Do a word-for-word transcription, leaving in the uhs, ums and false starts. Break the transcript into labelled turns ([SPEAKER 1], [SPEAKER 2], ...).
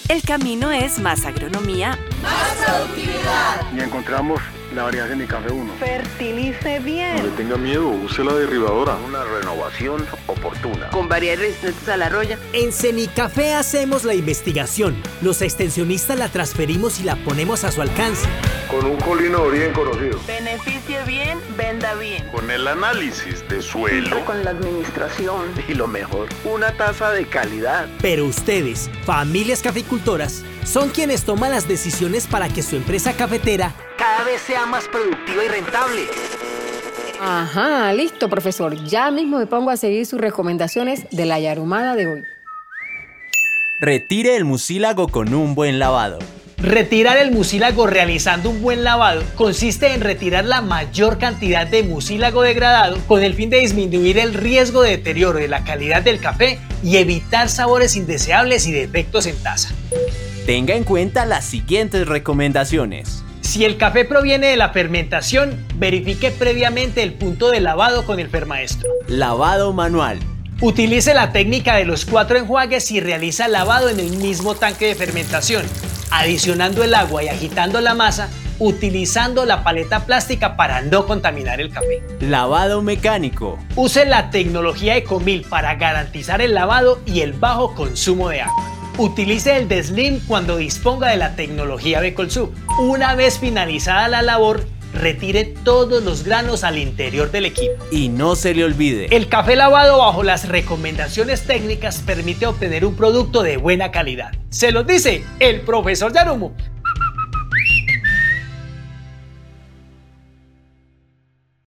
[SPEAKER 1] El camino es más agronomía,
[SPEAKER 2] más productividad.
[SPEAKER 3] Y encontramos la variedad de mi café uno.
[SPEAKER 4] Fertilice bien.
[SPEAKER 5] No le tenga miedo, use la derribadora.
[SPEAKER 6] Una renovación oportuna.
[SPEAKER 7] Con variedades resistentes a la roya.
[SPEAKER 8] En Cenicafé hacemos la investigación. Los extensionistas la transferimos y la ponemos a su alcance.
[SPEAKER 5] Con un colino bien conocido.
[SPEAKER 4] Beneficie bien, venda bien.
[SPEAKER 5] Con el análisis de suelo.
[SPEAKER 4] Con la administración.
[SPEAKER 6] Y lo mejor, una tasa de calidad.
[SPEAKER 8] Pero ustedes, familias caficultoras, son quienes toman las decisiones para que su empresa cafetera
[SPEAKER 9] cada vez sea más productiva y rentable.
[SPEAKER 10] Ajá, listo, profesor. Ya mismo me pongo a seguir sus recomendaciones de la yarumada de hoy.
[SPEAKER 11] Retire el mucílago con un buen lavado.
[SPEAKER 12] Retirar el mucílago realizando un buen lavado consiste en retirar la mayor cantidad de mucílago degradado con el fin de disminuir el riesgo de deterioro de la calidad del café y evitar sabores indeseables y defectos en taza.
[SPEAKER 11] Tenga en cuenta las siguientes recomendaciones.
[SPEAKER 12] Si el café proviene de la fermentación, verifique previamente el punto de lavado con el fermaestro.
[SPEAKER 11] Lavado manual.
[SPEAKER 12] Utilice la técnica de los cuatro enjuagues y realiza lavado en el mismo tanque de fermentación, adicionando el agua y agitando la masa, utilizando la paleta plástica para no contaminar el café.
[SPEAKER 11] Lavado mecánico.
[SPEAKER 12] Use la tecnología Ecomil para garantizar el lavado y el bajo consumo de agua. Utilice el Deslim cuando disponga de la tecnología Becolsub. Una vez finalizada la labor, retire todos los granos al interior del equipo.
[SPEAKER 11] Y no se le olvide,
[SPEAKER 12] el café lavado bajo las recomendaciones técnicas permite obtener un producto de buena calidad. Se los dice el profesor Yarumo.